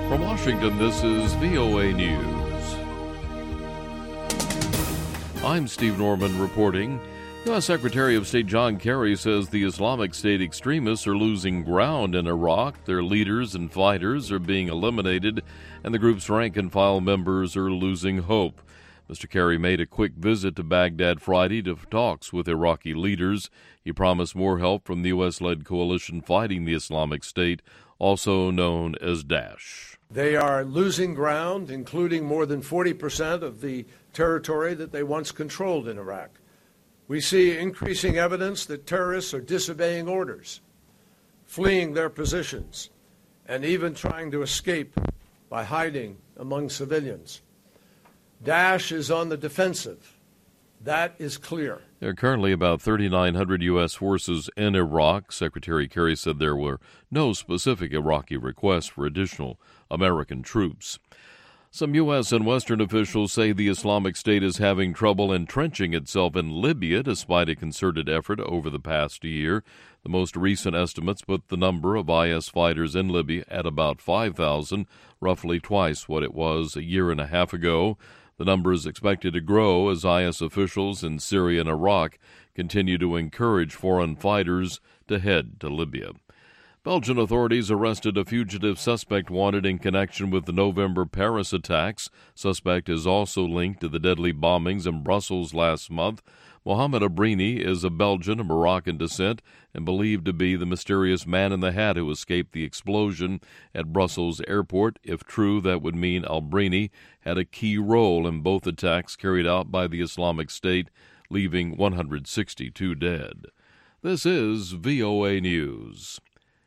From Washington, this is VOA News. I'm Steve Norman reporting. U.S. Secretary of State John Kerry says the Islamic State extremists are losing ground in Iraq. Their leaders and fighters are being eliminated, and the group's rank-and-file members are losing hope. Mr. Kerry made a quick visit to Baghdad Friday to talks with Iraqi leaders. He promised more help from the U.S.-led coalition fighting the Islamic State, also known as Daesh. They are losing ground, including more than 40% of the territory that they once controlled in Iraq. We see increasing evidence that terrorists are disobeying orders, fleeing their positions, and even trying to escape by hiding among civilians. Daesh is on the defensive. That is clear. There are currently about 3,900 U.S. forces in Iraq. Secretary Kerry said there were no specific Iraqi requests for additional American troops. Some U.S. and Western officials say the Islamic State is having trouble entrenching itself in Libya despite a concerted effort over the past year. The most recent estimates put the number of IS fighters in Libya at about 5,000, roughly twice what it was a year and a half ago. The number is expected to grow as IS officials in Syria and Iraq continue to encourage foreign fighters to head to Libya. Belgian authorities arrested a fugitive suspect wanted in connection with the November Paris attacks. Suspect is also linked to the deadly bombings in Brussels last month. Mohamed Abrini is of Belgian and Moroccan descent and believed to be the mysterious man in the hat who escaped the explosion at Brussels airport. If true, that would mean Abrini had a key role in both attacks carried out by the Islamic State, leaving 162 dead. This is VOA News.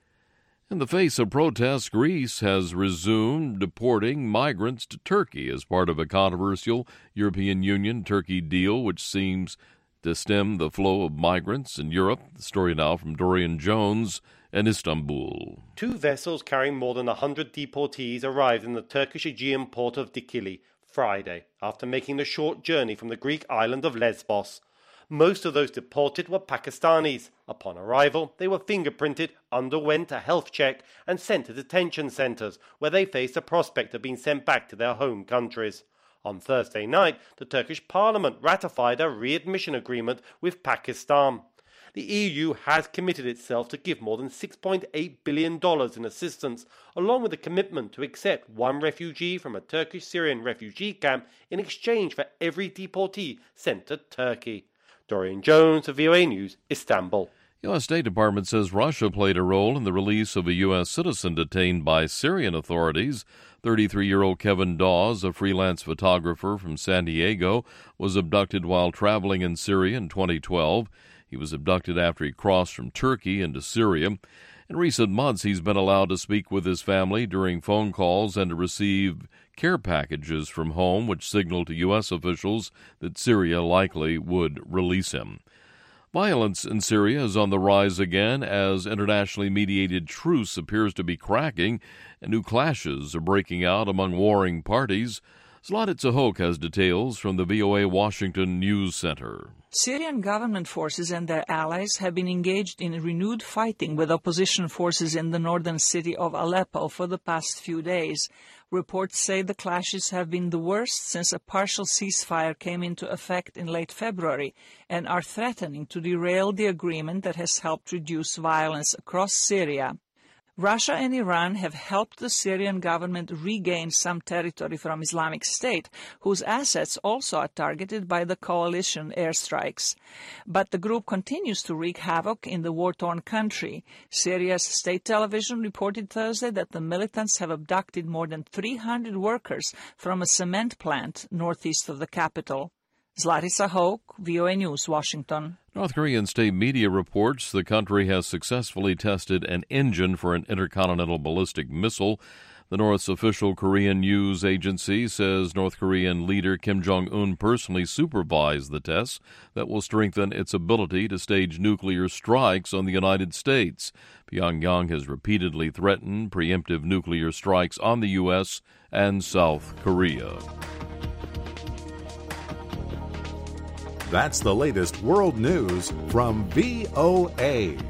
In the face of protests, Greece has resumed deporting migrants to Turkey as part of a controversial European Union-Turkey deal, which seems to stem the flow of migrants in Europe. The story now from Dorian Jones in Istanbul. 2 vessels carrying more than 100 deportees arrived in the Turkish Aegean port of Dikili Friday after making the short journey from the Greek island of Lesbos. Most of those deported were Pakistanis. Upon arrival, they were fingerprinted, underwent a health check, and sent to detention centres, where they faced the prospect of being sent back to their home countries. On Thursday night, the Turkish parliament ratified a readmission agreement with Pakistan. The EU has committed itself to give more than $6.8 billion in assistance, along with a commitment to accept 1 refugee from a Turkish Syrian refugee camp in exchange for every deportee sent to Turkey. Dorian Jones of VOA News, Istanbul. U.S. State Department says Russia played a role in the release of a U.S. citizen detained by Syrian authorities. 33-year-old Kevin Dawes, a freelance photographer from San Diego, was abducted while traveling in Syria in 2012. He was abducted after he crossed from Turkey into Syria. In recent months, he's been allowed to speak with his family during phone calls and to receive care packages from home, which signaled to U.S. officials that Syria likely would release him. Violence in Syria is on the rise again as internationally mediated truce appears to be cracking and new clashes are breaking out among warring parties. Zlatitsa Hoke has details from the VOA Washington News Center. Syrian government forces and their allies have been engaged in renewed fighting with opposition forces in the northern city of Aleppo for the past few days. Reports say the clashes have been the worst since a partial ceasefire came into effect in late February and are threatening to derail the agreement that has helped reduce violence across Syria. Russia and Iran have helped the Syrian government regain some territory from Islamic State, whose assets also are targeted by the coalition airstrikes. But the group continues to wreak havoc in the war-torn country. Syria's state television reported Thursday that the militants have abducted more than 300 workers from a cement plant northeast of the capital. Zlatitsa Hoke, VOA News, Washington. North Korean state media reports the country has successfully tested an engine for an intercontinental ballistic missile. The North's official Korean news agency says North Korean leader Kim Jong-un personally supervised the tests that will strengthen its ability to stage nuclear strikes on the United States. Pyongyang has repeatedly threatened preemptive nuclear strikes on the U.S. and South Korea. That's the latest world news from VOA.